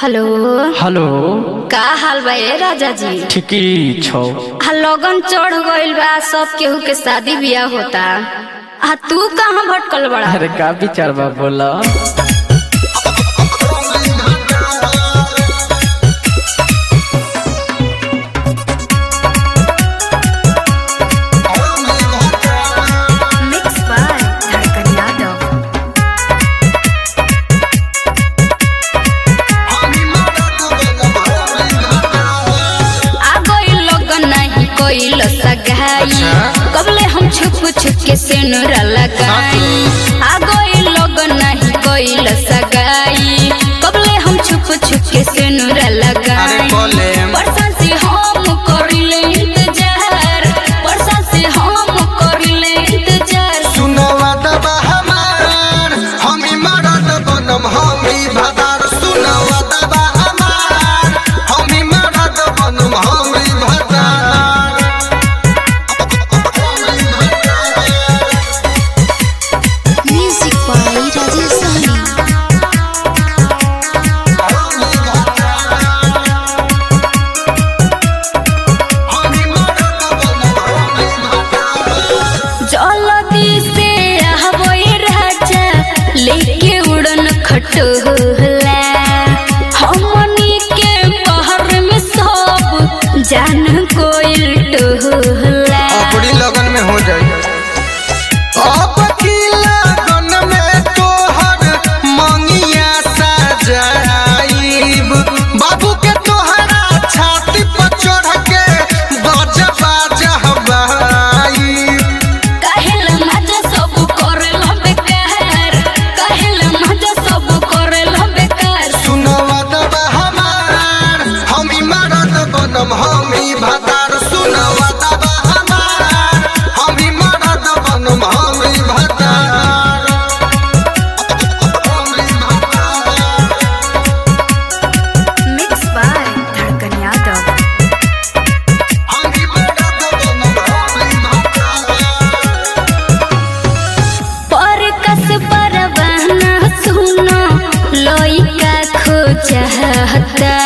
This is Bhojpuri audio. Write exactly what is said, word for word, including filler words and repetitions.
हेलो हेलो का हाल बा ए राजा जी? ठीकी छौ। आ लगन चढ़ गइल बा, सब केहू के शादी बियाह होता। आ तू कहाँ भटकल बड़ा? अरे का विचार बा बोला। कबले हम छुप छुप के सेनुरा लगाई, आ गई लोग नहीं कोइल सगाई। कबले हम छुप छुप के सेनुरा लगाई। परसन से हम करिले इंतजार, परसन से हम करिले इंतजार। सुनवा दबा हमार हमी मरद बनम हमी भदार। सुनवा दबा हमार हमी मरद बनम हमी भदार। लेके उड़न खटोला हमनी के पहर में सब जान कोइल टोला। अपनी लगन में हो जाए अब की लगन में तोहर मंगिया सजाइब। बाबू के तोहरा छाती पर चढ़ के बाजा बाजा हवाई। कहल मजा सब करल बेकार, कहल मजा सब करल बेकार। सुनवा दबा हमार हमी मरद बनम हमी भदार। सुनवा दबा हमार हमी मरद बनम हमी भदार। मिक्स बाय धड़कन यादव। हमी मरद बनम हमी भदार। पर कस परवाना सुनो लइका खो चाहता।